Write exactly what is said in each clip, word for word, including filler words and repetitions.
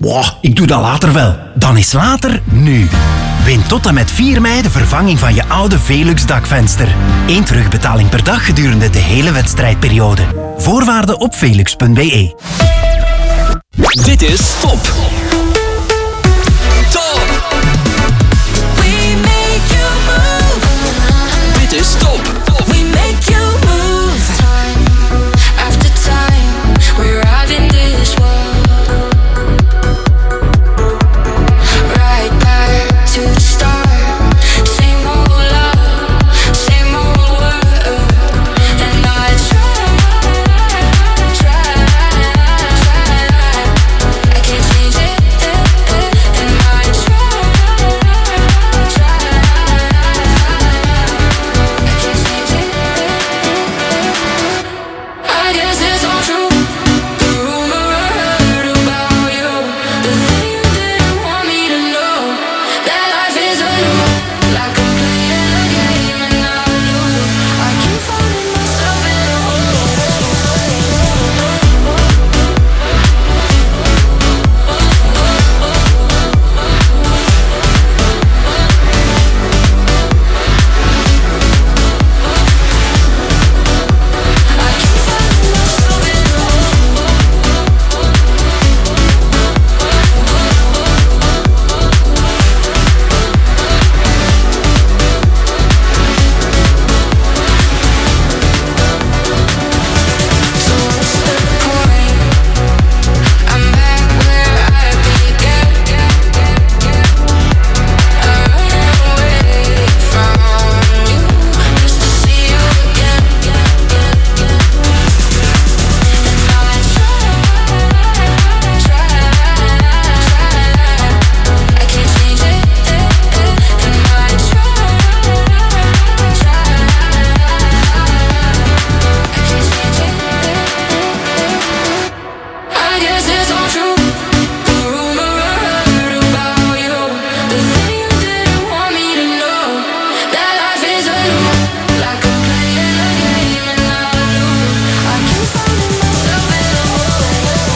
Wow, ik doe dat later wel. Dan is later nu. Win tot en met vier mei de vervanging van je oude Velux dakvenster. Eén terugbetaling per dag gedurende de hele wedstrijdperiode. Voorwaarden op velux punt b e. Dit is Top. Top. We make you move. Dit is Top. We make you move. Time after time, we ride in this world. Right back to the start. Same old love, same old world. And I try, try, try. I can't change it. And I try, try. I can't change it. I guess it's all true. The rumor I heard about you, the thing you didn't want me to know, that life is a loop, like I'm playing a game and I lose. I keep finding myself in a hole. I keep finding myself in a hole. So what's the point? I'm back where I began. I ran away from you just to see you again. And I try, try, try. I can't change it. And I try, try. I can't change it. I guess it's all true. The rumor I heard about you, the thing you didn't want me to know, that life is a loop, like I'm playing a game and I lose. I keep finding myself in a hole.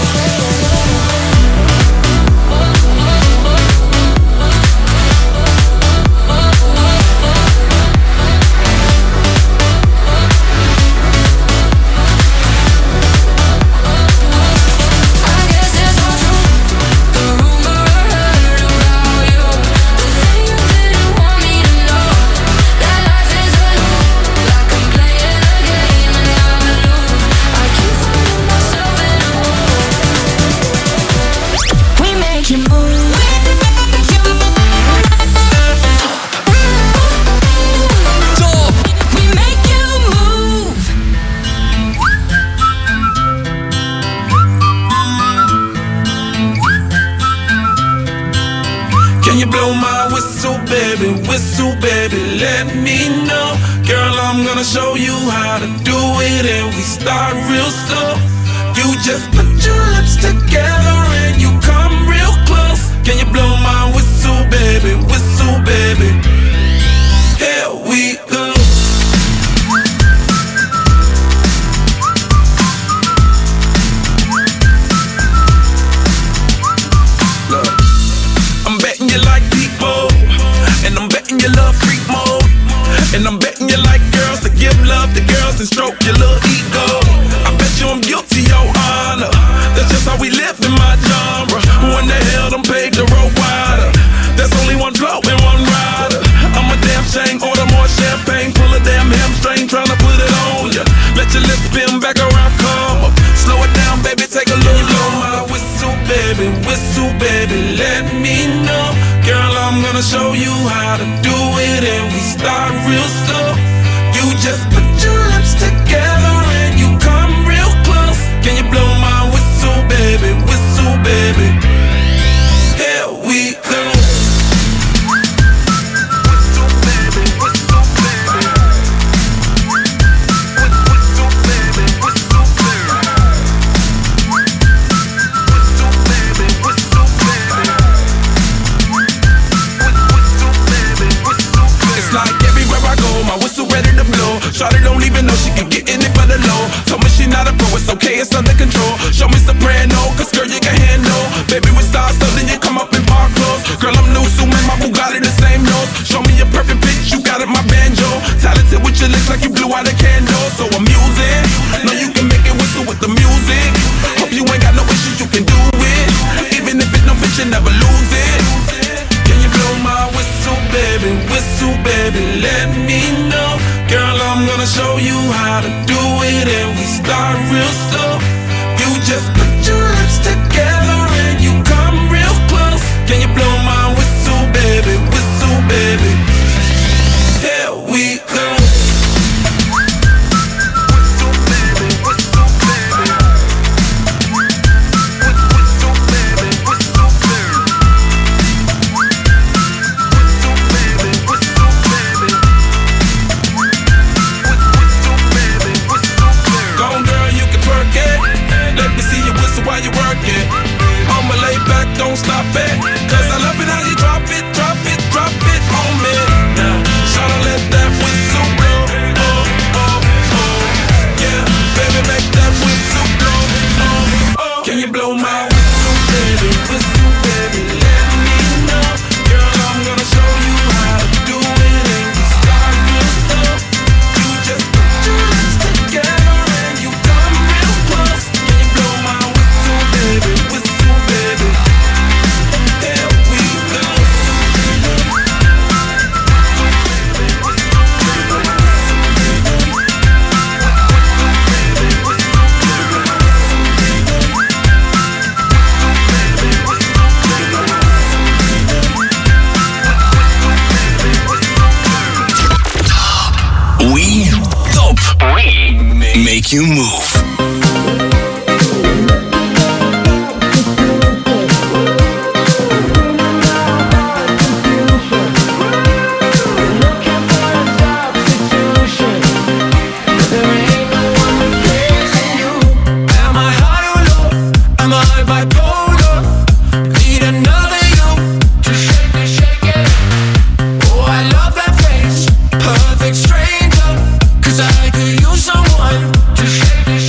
I guess it's all true. The rumor I heard about you, the thing you didn't want me to know, that life is a loop, like I'm playing a game and I lose. I keep finding myself in a hole. We make you move. Top. We make you move. Can you blow my whistle, baby? Whistle, baby, let me know. Girl, I'm gonna show you how to do it, and we start real slow. You just put your lips together and you come real close. Can you blow my whistle, baby? Whistle, baby. Here we go. Look, I'm betting you like people, and I'm betting you love freak mode, and I'm betting you like girls to give love to girls and stroke your little ego. I bet you I'm guilty, your honor. That's just how we live in my genre. Who in the hell done paved the road wider? There's only one flow and one rider. I'm a damn shame, order more champagne, pull a damn hamstring, tryna put it on ya. Let your lips spin back around, come up. Slow it down, baby, take a look. You blow my whistle, baby, whistle, baby, let me know. Girl, I'm gonna show you how to do it, and we start real slow. You just put your lips together and you come real close. Can you blow my whistle, baby, whistle, baby? Here we go. Whistle, baby, whistle, baby. Whistle, baby, whistle, baby. Whistle, baby, whistle, baby. Whistle, baby, whistle, baby. It's like everywhere I go, my whistle ready to blow. Shawty don't even know she can get in it for the low. Told me she not a pro, it's okay, it's under control. Show me soprano, cause girl you can handle. Baby we start And if it don't fit, you never lose it. Can you blow my whistle, baby, whistle, baby, let me know. Girl, I'm gonna show you how to do it, and we start real slow. You just put your lips together and you come real close. Can you blow my whistle, baby, whistle, baby? Here we go. While you work it, I'ma lay back, don't stop it. Cause I love it how you drop it, drop it, drop it on me. Now, shawty, let that whistle blow. Oh, oh, oh. Yeah, baby, make that whistle blow. Oh, oh. Can you blow my whistle, baby, whistle, baby, let me know. Girl, I'm gonna show you how to do it, and we start real slow. You just put your lips together and you come real close. Can you blow my whistle, baby, whistle, baby? Here we go. We top. We make you move. Stranger, cause I could use someone to shake it,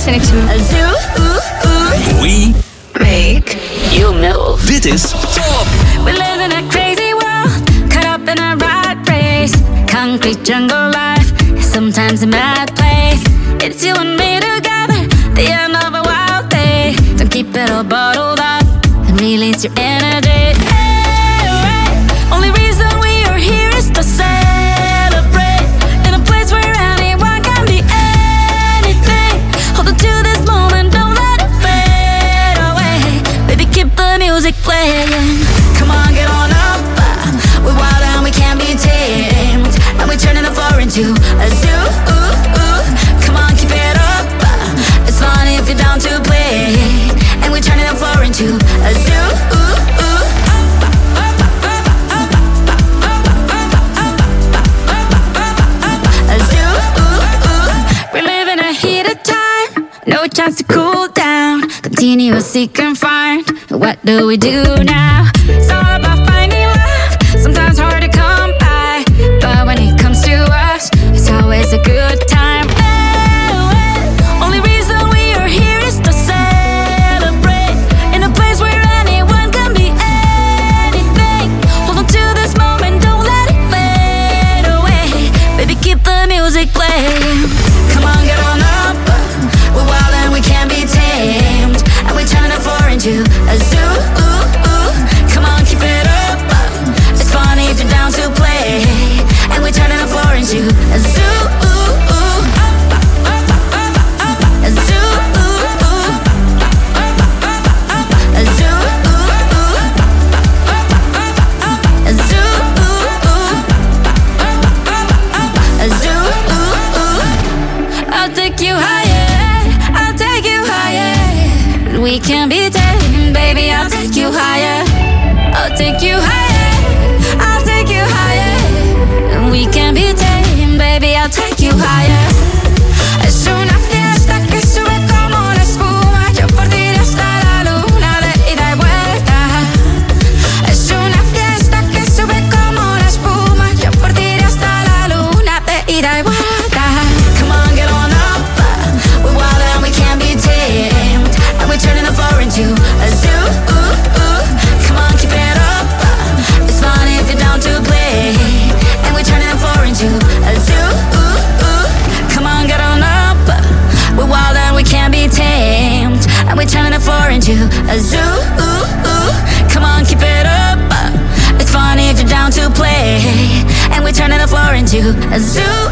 listening to a zoo. We Make you move. Dit is Top. We live in a crazy world, caught up in a rat race. Concrete jungle life, sometimes a mad place. It's you and me together, the end of a wild day. Don't keep it all bottled up and release your energy. Hey, hey. Only reason we are here is to celebrate in a place where anyone can be anything. Hold on to this moment, don't let it fade away. Baby, keep the music playing. Come on, get on up. We're wild and we can't be tamed, and we're turning the floor into a zoo. Come on, keep it up. It's fun if you're down to play, and we're turning the floor into a zoo. A zoo. We're living a heated time, no chance to cool down. Continue to seek and find. What do we do now? It's all about finding love. Sometimes hard to come by, but when it comes to us, it's always a good time. Only reason we are here is to celebrate in a place where anyone can be anything. Hold on to this moment, don't let it fade away. Baby, keep the music playing. Come on, get on up. We're wild and we can't be tamed, and we're turning the floor into a zoo. Come on, keep it up. It's funny if you're down to play, and we're turning the floor into a zoo. A zoo. A zoo. A zoo. A zoo. I'll take you higher. I'll take you higher. We can be tamed, baby. I'll take you higher. I'll take you higher. I'll take you higher. We can be tamed, baby. I'll take you higher. Es una fiesta que sube como la espuma. Yo por ti iré hasta la luna de ida y vuelta. Es una fiesta que sube como la espuma. Yo por ti iré hasta la luna de ida y vuelta. Come on, get on up. We're wild and we can't be tamed, and we're turning the floor into a zoo. Come on, keep it up. It's fun if you're down to play, and we're turning the floor into a zoo. Come on, get on up. We're wild and we can't be tamed, and we're turning the floor into a zoo. Come on, keep it up. It's fun if you're down to play, and we're turning the floor into a zoo.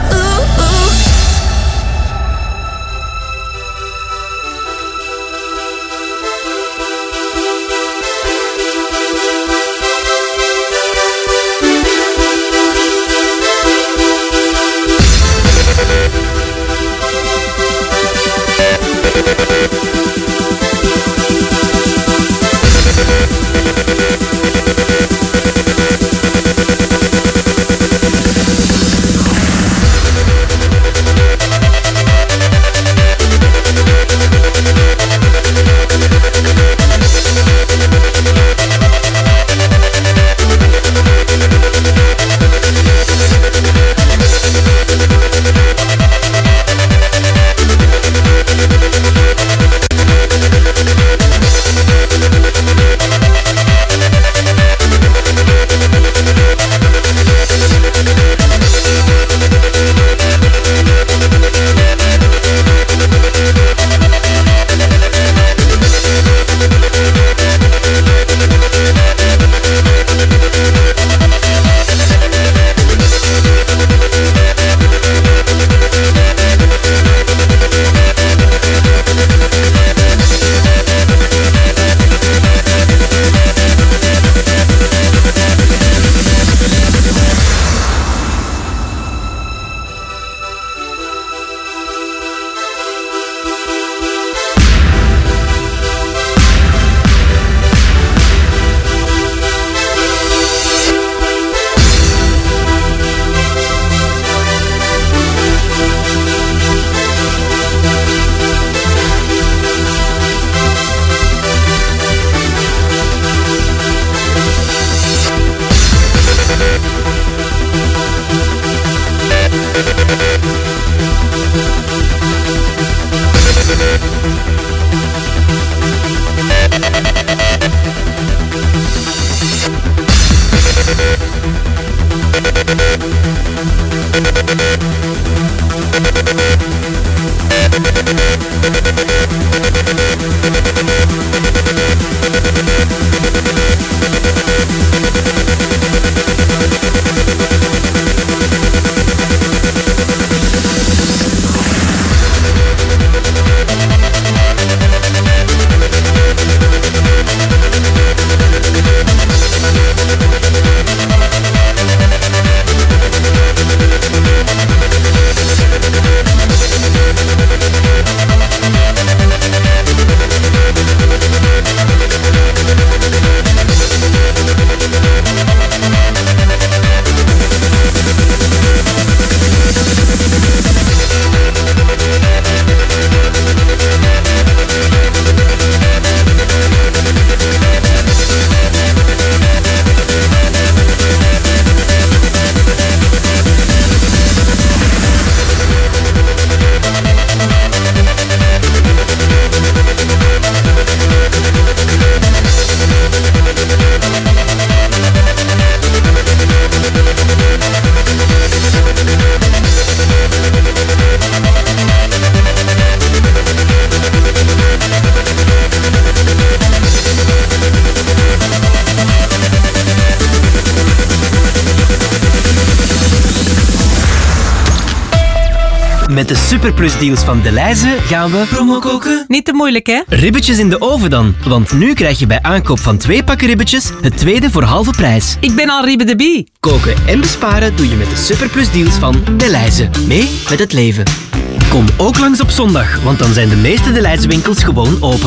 Met de Superplus deals van Delhaize gaan we promo koken. Niet te moeilijk, hè? Ribbetjes in de oven dan, want nu krijg je bij aankoop van twee pakken ribbetjes het tweede voor halve prijs. Ik ben al Ribbe de Bie. Koken en besparen doe je met de Superplus deals van Delhaize. Mee met het leven. Kom ook langs op zondag, want dan zijn de meeste Delhaize winkels gewoon open.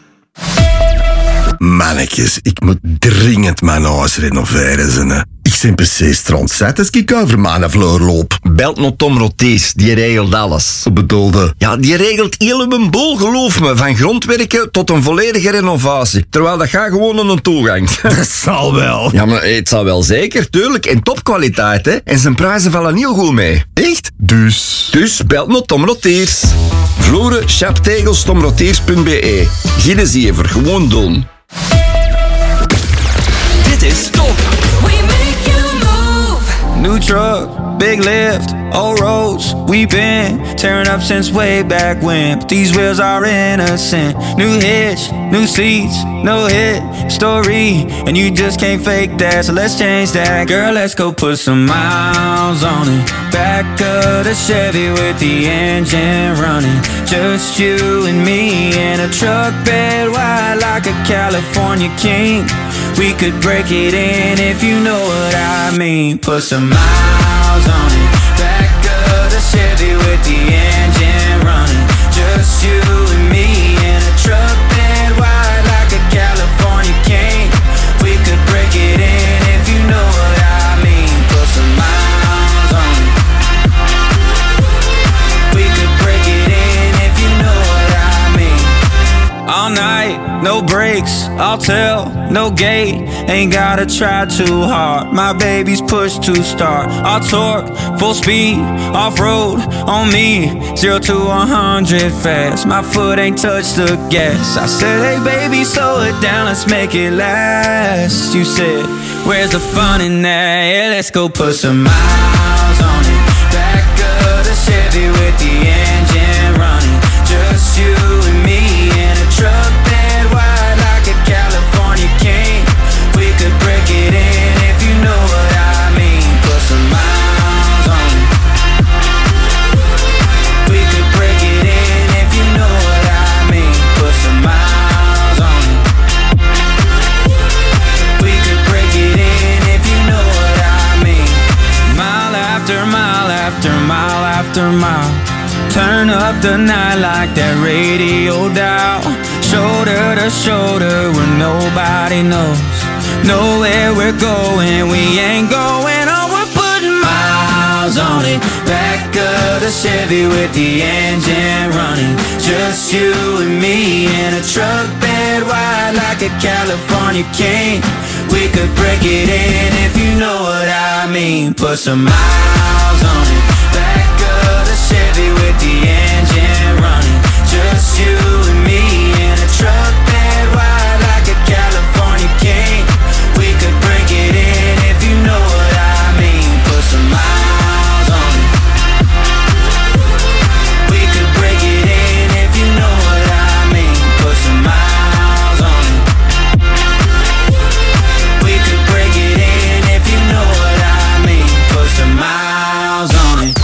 Mannetjes, ik moet dringend mijn huis renoveren. Zin. Ik ben precies strontzet als ik over mijn vloer loop. Belt nog Tom Rotees, die regelt alles. Wat bedoelde? Ja, die regelt heel mijn boel, geloof me. Van grondwerken tot een volledige renovatie. Terwijl dat gaat gewoon aan een toegang. Dat zal wel. Ja, maar het zal wel zeker, tuurlijk. En topkwaliteit, hè. En zijn prijzen vallen heel goed mee. Echt? Dus? Dus belt nog Tom Roteers. Vloeren, chaptegels, tomroteers punt b e. Gilles Zever, gewoon doen. Dit is Top. We make you move. New truck, big lift, old roads. We've been tearing up since way back when. But these wheels are innocent. New hitch, new seats, no hit story. And you just can't fake that, so let's change that. Girl, let's go put some miles on it. Back of the Chevy with the engine running. Just you and me in a truck bed wide like a California king. We could break it in if you know what I mean. Put some miles on it. Back of the Chevy with the engine running. Just you and me in a truck bed wide like a California king. We could break it in if you know what I mean. Put some miles on it. We could break it in if you know what I mean. All night, no breaks, I'll tell, no gate. Ain't gotta try too hard, my baby's push to start. I'll torque, full speed, off-road, on me. Zero to a hundred fast, my foot ain't touched the gas. I said, hey baby, slow it down, let's make it last. You said, where's the fun in that? Yeah, let's go put some miles on it. Back of the Chevy with the engine running. Just you and me in a truck bed wide like a California king. We could break it in if you know what I mean. Put some miles on it. We could break it in if you know what I mean. Put some miles on it. We could break it in if you know what I mean. Mile after mile after mile after mile. Turn up the night like that radio dial. Shoulder to shoulder where nobody knows. Know where we're going, we ain't going on. We're putting miles on it. Back of the Chevy with the engine running. Just you and me in a truck bed wide like a California king. We could break it in if you know what I mean. Put some miles on it. Back of the Chevy with the engine running. Just you and me in a truck bed wide like a California king. We could break it in if you know what I mean. Put some miles on it. We could break it in if you know what I mean. Put some miles on it. We could break it in if you know what I mean. Put some miles on it.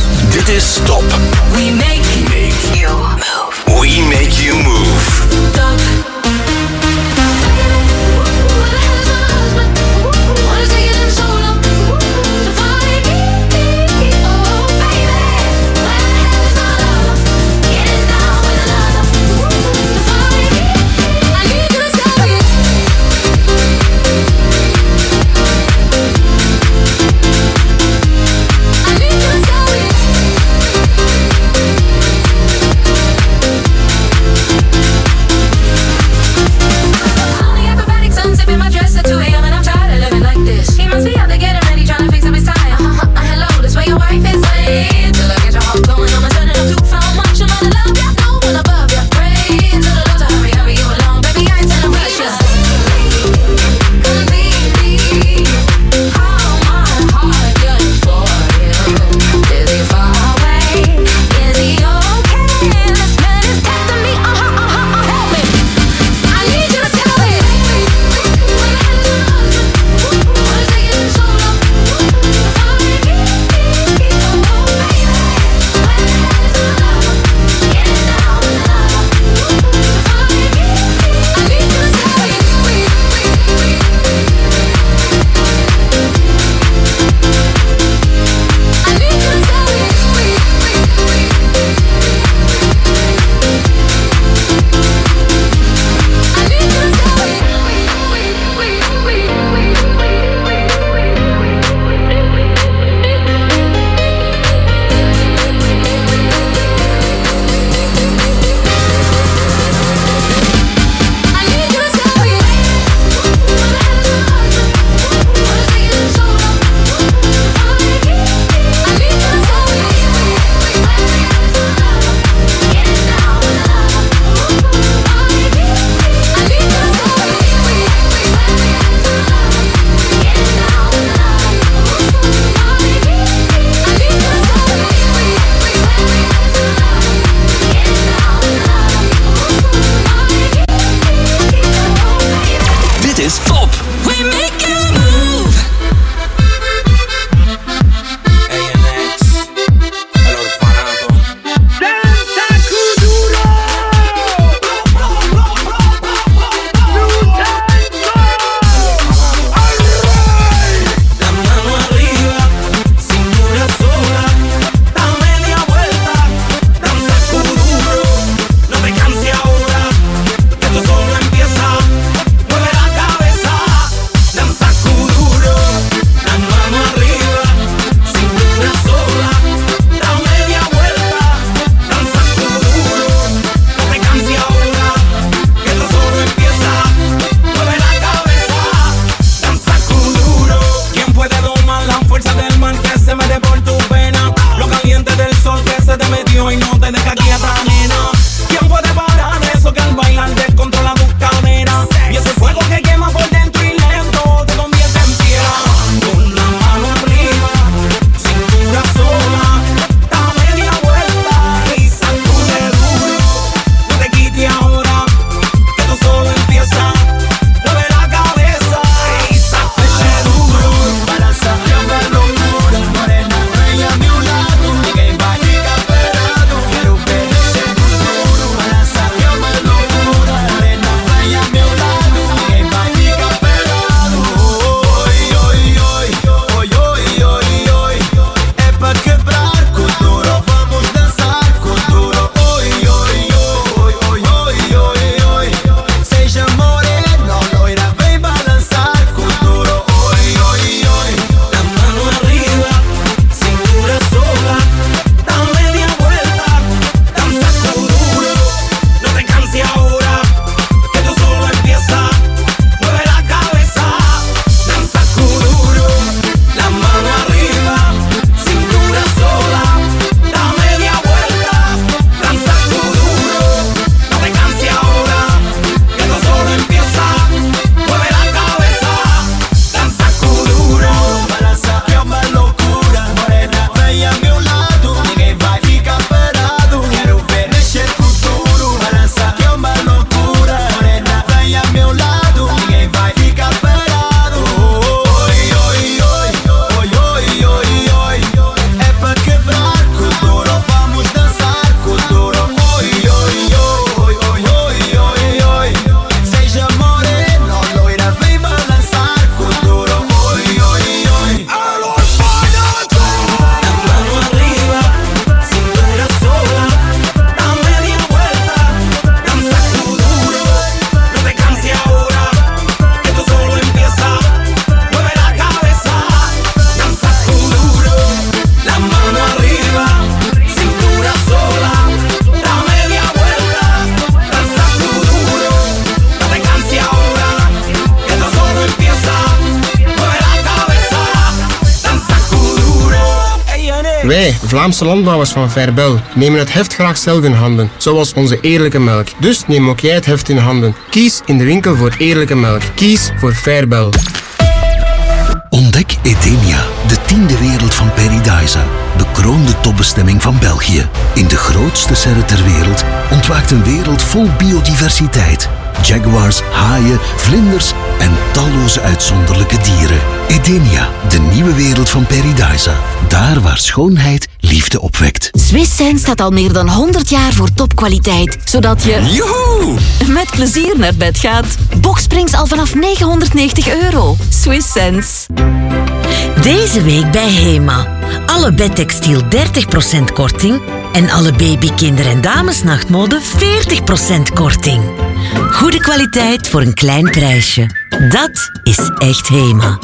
Wij, Vlaamse landbouwers van Fairbel, nemen het heft graag zelf in handen, zoals onze eerlijke melk. Dus neem ook jij het heft in handen. Kies in de winkel voor eerlijke melk. Kies voor Fairbel. Ontdek Edenia, de tiende wereld van Paradisa. Bekroonde topbestemming van België. In de grootste serre ter wereld ontwaakt een wereld vol biodiversiteit. Jaguars, haaien, vlinders en talloze uitzonderlijke dieren. Edenia, de nieuwe wereld van Paradisa. Daar waar schoonheid liefde opwekt. Swiss Sense staat al meer dan honderd jaar voor topkwaliteit, zodat je Joehoe! met plezier naar bed gaat. Boxsprings al vanaf negenhonderdnegentig euro. Swiss Sense. Deze week bij Hema. Alle bedtextiel dertig procent korting en alle baby, kinder- en damesnachtmode veertig procent korting. Goede kwaliteit voor een klein prijsje. Dat is echt Hema.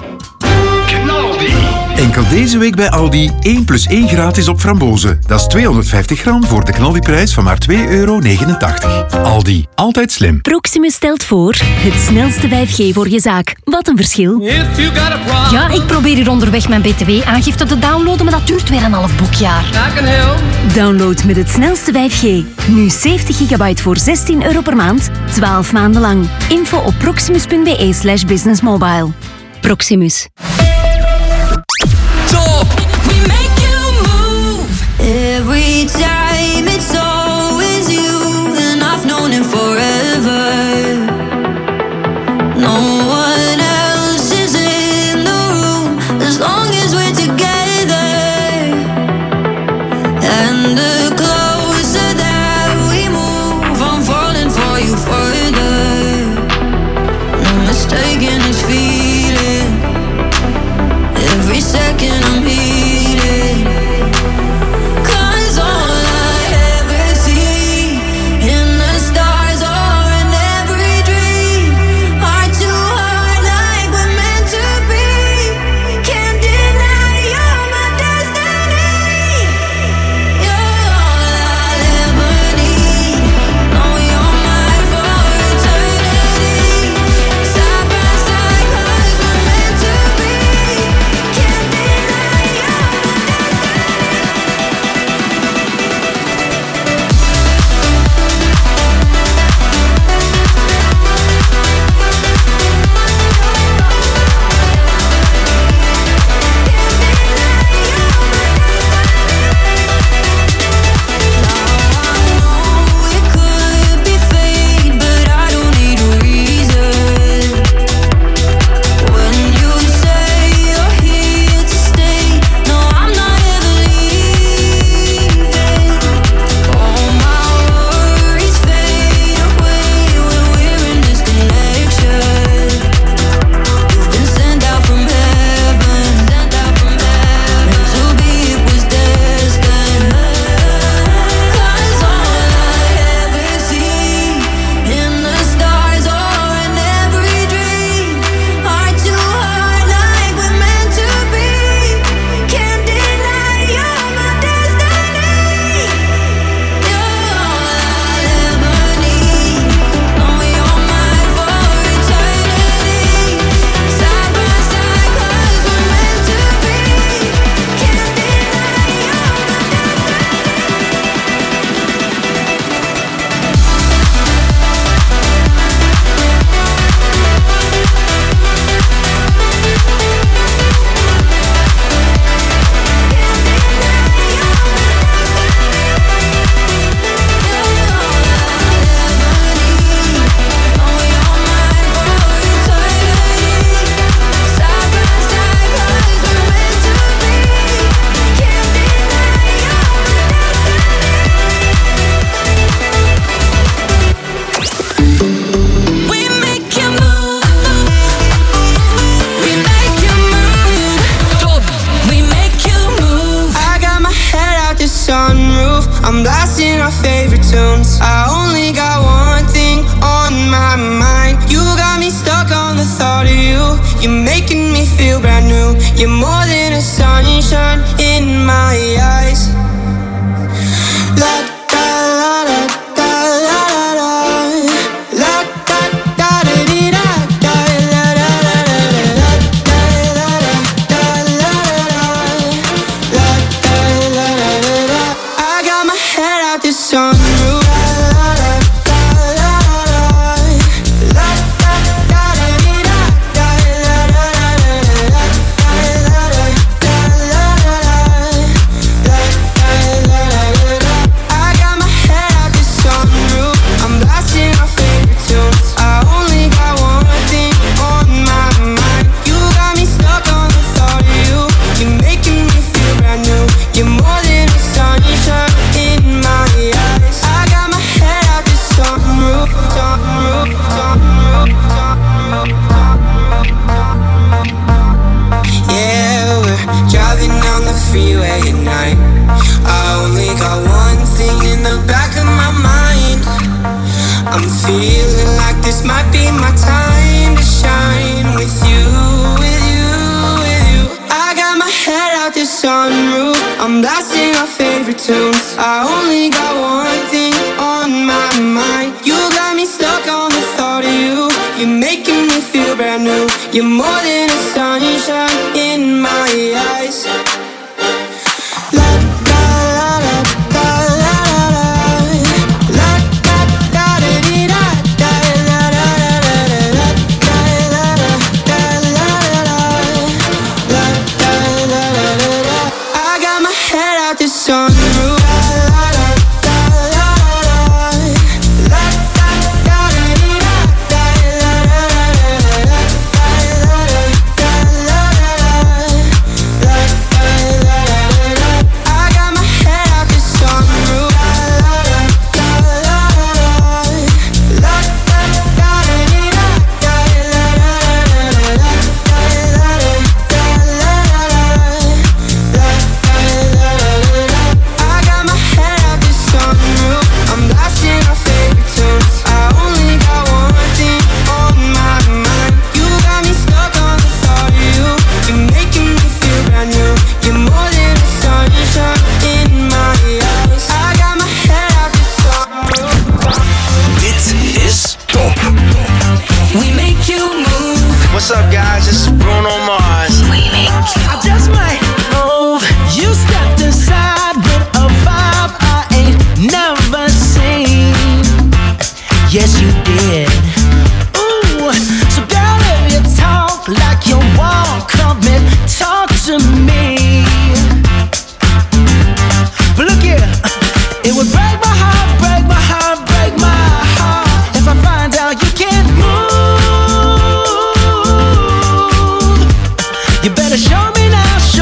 Enkel deze week bij Aldi één plus één gratis op frambozen. Dat is tweehonderdvijftig gram voor de knaldiprijs van maar twee euro negenentachtig. Aldi, altijd slim. Proximus stelt voor het snelste vijf G voor je zaak. Wat een verschil. Ja, ik probeer hier onderweg mijn B T W-aangifte te downloaden, maar dat duurt weer een half boekjaar. Download met het snelste vijf G. Nu zeventig gigabyte voor zestien euro per maand, twaalf maanden lang. Info op proximus.be slash businessmobile. Proximus. We make you move every time. It's always you, and I've known it forever. No one else is in the room as long as we're together. And the closer that we move, I'm falling for you further. No mistaking this feeling. Every second I'm heating. Cause all I ever see in the stars or in every dream are two heart like we're meant to be. Can't deny you're my destiny. You're all I'll ever need. Know you're mine for eternity. Side by side cause we're meant to be. Can't deny you're my it could be fate, but I don't need a reason. When you say you're here to stay, no, I'm not ever leaving. All my worries fade away when we're in this connection. You've been sent out from heaven, meant to be, it was destined. Cause all I ever see in the stars or in every dream are two heart like we're meant to be. Can't deny you're my destiny. You're all I'll ever need. Know you're mine for eternity. Side by side cause we're meant to be. Can't deny you're my We make you move. We make you move. Top. We make you move. I got my head out the sunroof. I'm blasting our favorite tunes. I only got one thing on my mind. You got me stuck on the thought of you. You're making me feel brand new. You're more than a sunshine in my eyes. La da la da da la la la. La da da da dee da da la la la la la da la la da la la la. La da la taking my time to shine with you, with you, with you. I got my head out the sunroof, I'm blasting our favorite tunes. I only got one thing on my mind. You got me stuck on the thought of you. You're making me feel brand new. You're more than a sunshine in my eyes. What's up, guys? This is Bruno Mars. We make you. I just might move. You stepped inside with a vibe I ain't never seen. Yes, you did. Ooh, so girl, if you talk like you walk, come and talk to me. But look here, it would break my heart, break my heart, break my heart if I find out you can't move. You better show me now.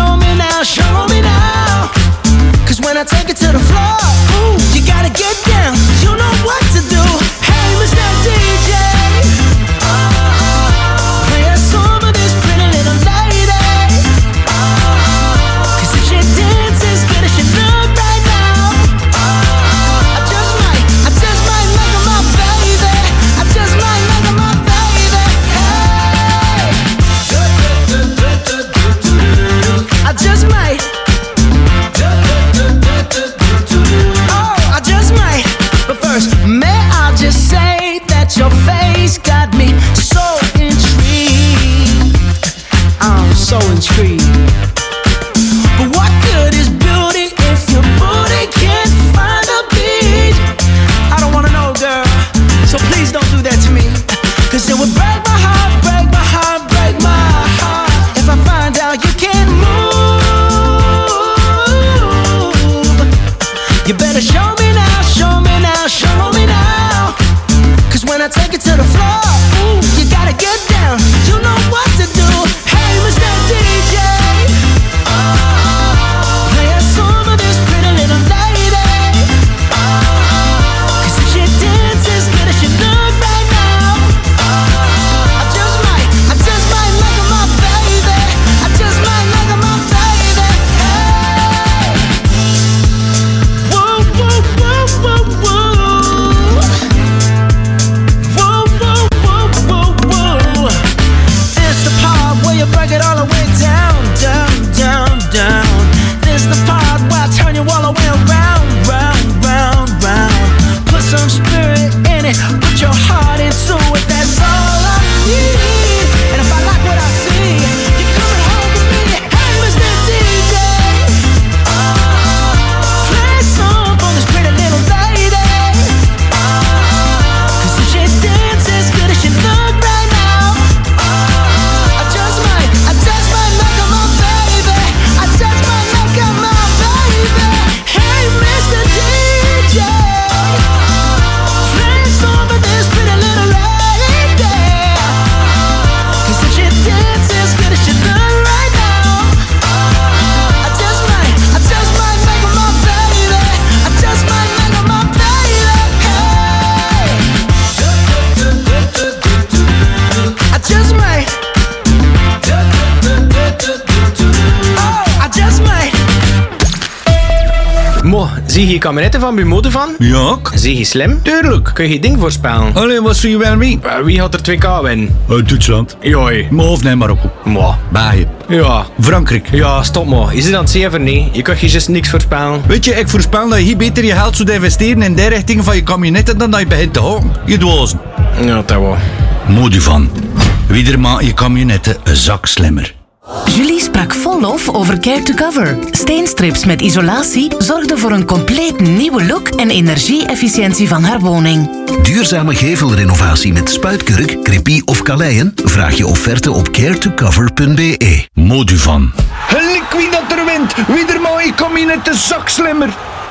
Zie je kabinetten van bij mode van? Ja. Zie je slim? Tuurlijk. Kun je ding voorspellen? Allee, wat zie je wel mee? Uh, wie gaat er twee K winnen? Uh, Duitsland. Joi. Maar of nee, Marokko. Mwah. België. Ja. Frankrijk. Ja, stop maar. Is het aan het zeven? Nee. Je kan je just niks voorspellen. Weet je, ik voorspel dat je hier beter je geld zou investeren in de richting van je kabinetten dan dat je begint te houden. Je dwazen. Ja, dat wel. Modi van. Wie maakt je kabinetten een zak slimmer. Julie sprak vol lof over Care to Cover. Steenstrips met isolatie zorgden voor een compleet nieuwe look en energie-efficiëntie van haar woning. Duurzame gevelrenovatie met spuitkurk, crepie of kaleien? Vraag je offerte op care to cover punt b e. Moduvan. Lik wie dat er wint. Wie er maakt je kabinetten zak slimmer.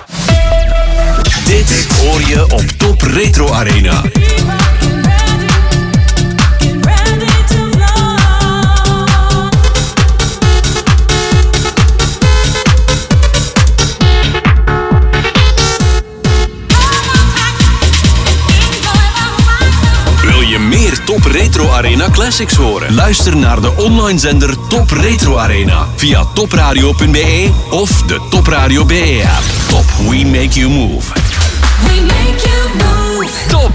Dit hoor je op Top Retro Arena. Meer Top Retro Arena Classics horen? Luister naar de online zender Top Retro Arena via topradio punt b e of de Top Radio B E app. Top, we make you move. We make you move. Top!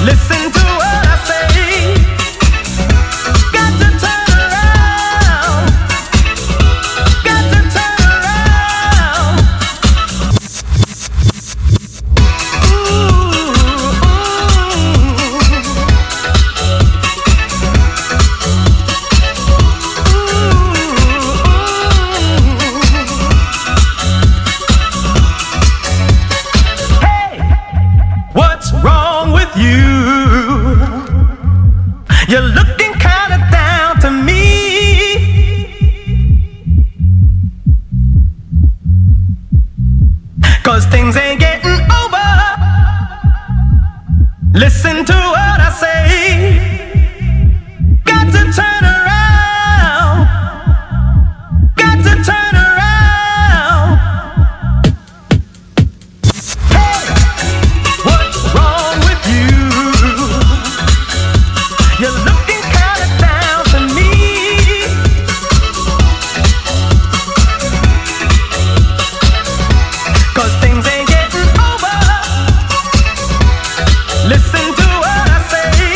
Listen to what I say. Got to turn around. Got to turn around. Hey, what's wrong with you? You're looking kinda down to me. Cause things ain't getting over. Listen to what I say. Got to turn around. Got to turn around. Hey, what's wrong with you? You're looking kinda down to me. Cause things ain't getting over. Listen to what I say.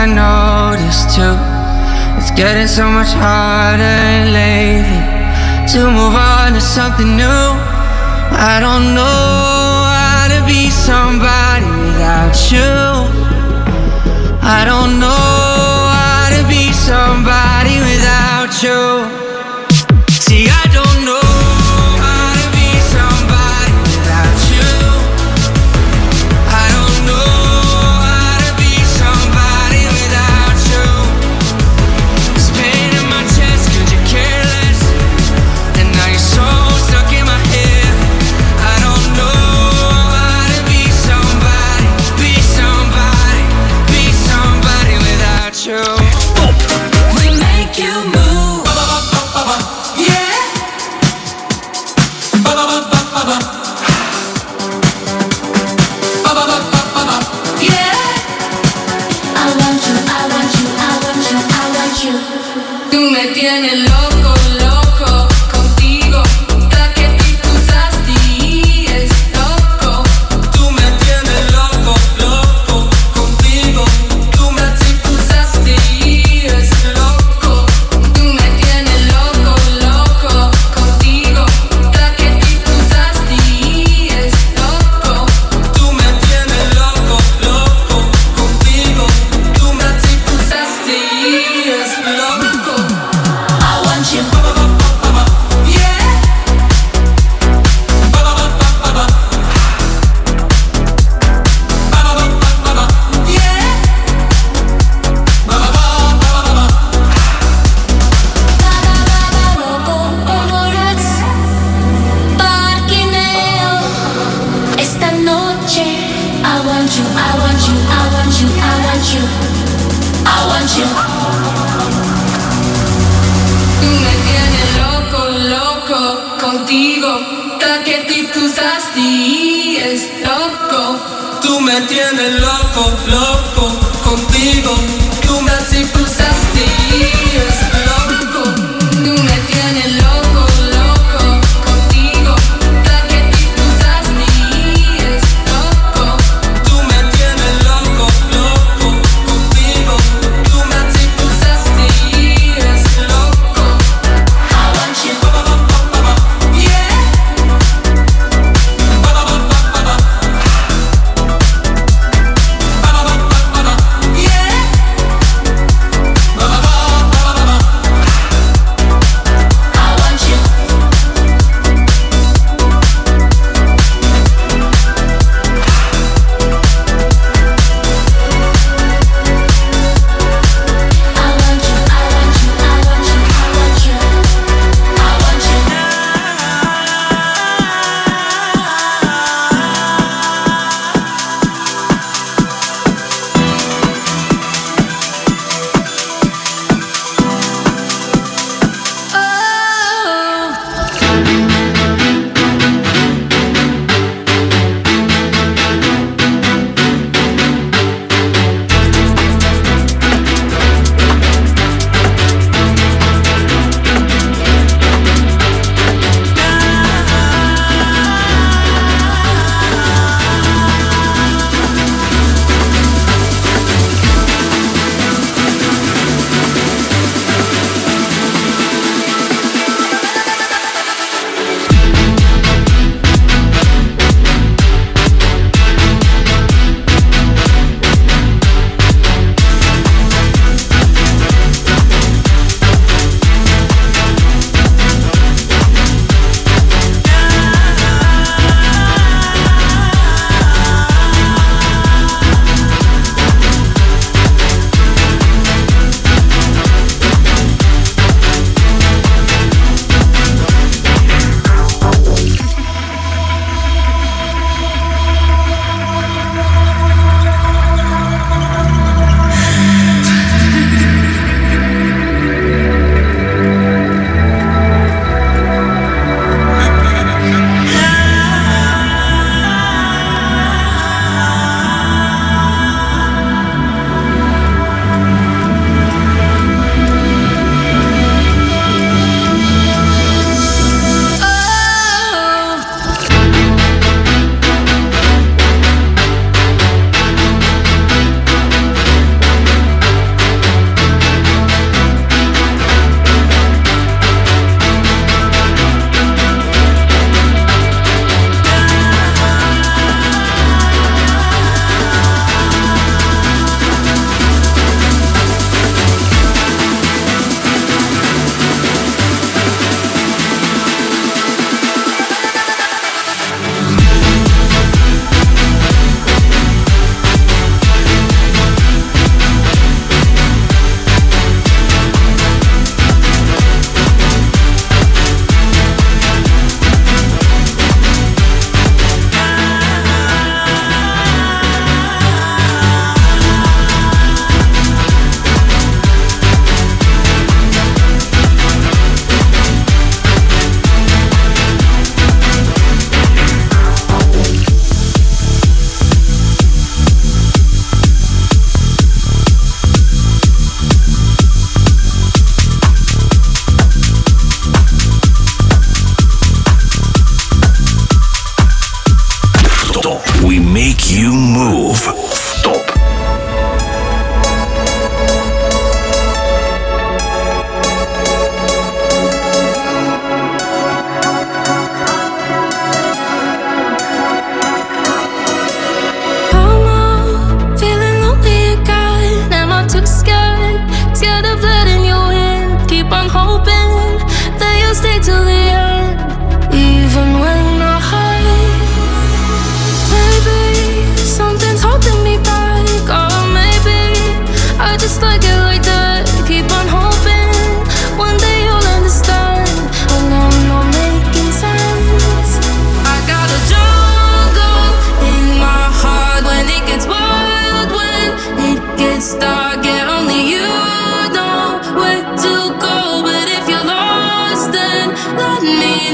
I noticed too. It's getting so much harder lately to move on to something new. I don't know how to be somebody without you. I don't know how to be somebody without you. See, I don't know how to be somebody without you. I don't know how to be somebody without you. There's pain in my chest 'cause you're careless, and now you're so stuck in my head. I don't know how to be somebody, be somebody, be somebody without you. We make you move. Yeah. Yeah. I want you, I want you, I want you, I want you. Tú me tienes loco, loco contigo. Da que ti usaste es loco. Tú me tienes loco, loco contigo. Tú me usaste es loco. Tú me tienes loco, loco contigo. Da que ti usaste es loco. Tú me tienes loco, loco contigo. Tú me usaste es loco. I want you. Yeah. Esta noche, I want you, I want you, I want you, I want you, I want you. Tú me tienes loco, loco contigo. Da que ti usaste es loco. Tú me tienes loco, loco contigo. Tú me usaste es loco. Tú me tienes loco, loco contigo. Da que ti usaste es loco. Tú me tienes loco, loco contigo. Tú me usaste es loco. I want you. Yeah. Yeah.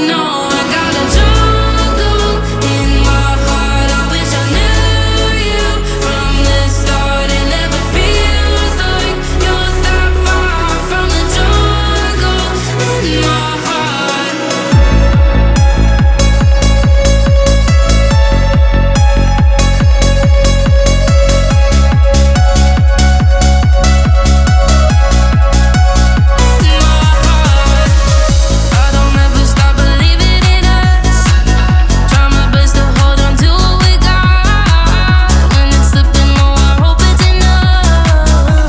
know I got a jungle in my heart. I wish I knew you from the start. It never feels like you're that far from the jungle in my heart. I don't ever stop believing in us. Try my best to hold on to what we got. When it's slipping low, I hope it's enough.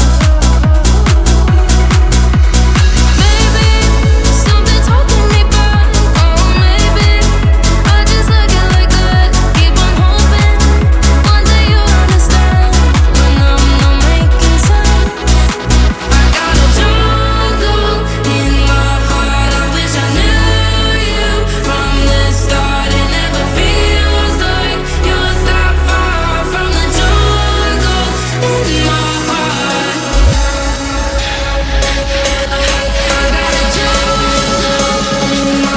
Maybe something's holding me back. Oh, maybe I just like it like that. Keep on hoping one day you'll understand when I'm not making sense. I got a jungle in my heart. I wish I knew you from the start. It never feels like you're that far from the jungle in my heart. I got a jungle in my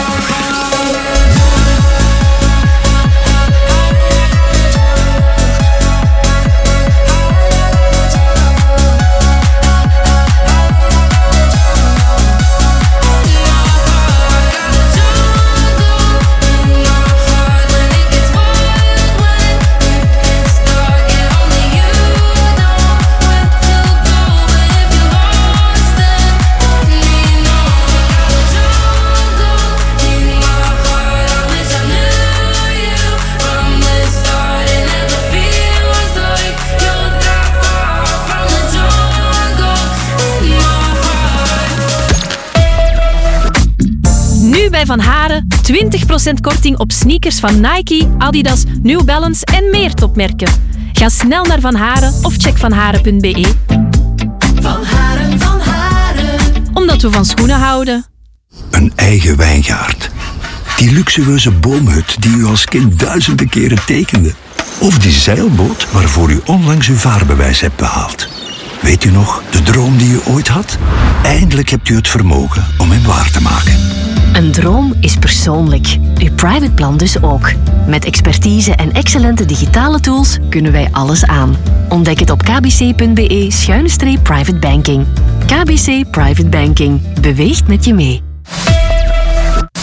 Nu bij Van Haren twintig procent korting op sneakers van Nike, Adidas, New Balance en meer topmerken. Ga snel naar Van Haren of check vanharen punt be. Van Haren, Van Haren. Omdat we van schoenen houden. Een eigen wijngaard. Die luxueuze boomhut die u als kind duizenden keren tekende. Of die zeilboot waarvoor u onlangs uw vaarbewijs hebt behaald. Weet u nog, de droom die u ooit had? Eindelijk hebt u het vermogen om hem waar te maken. Een droom is persoonlijk. Uw private plan dus ook. Met expertise en excellente digitale tools kunnen wij alles aan. Ontdek het op kbc punt be schuine streep private banking. K B C Private Banking. Beweegt met je mee.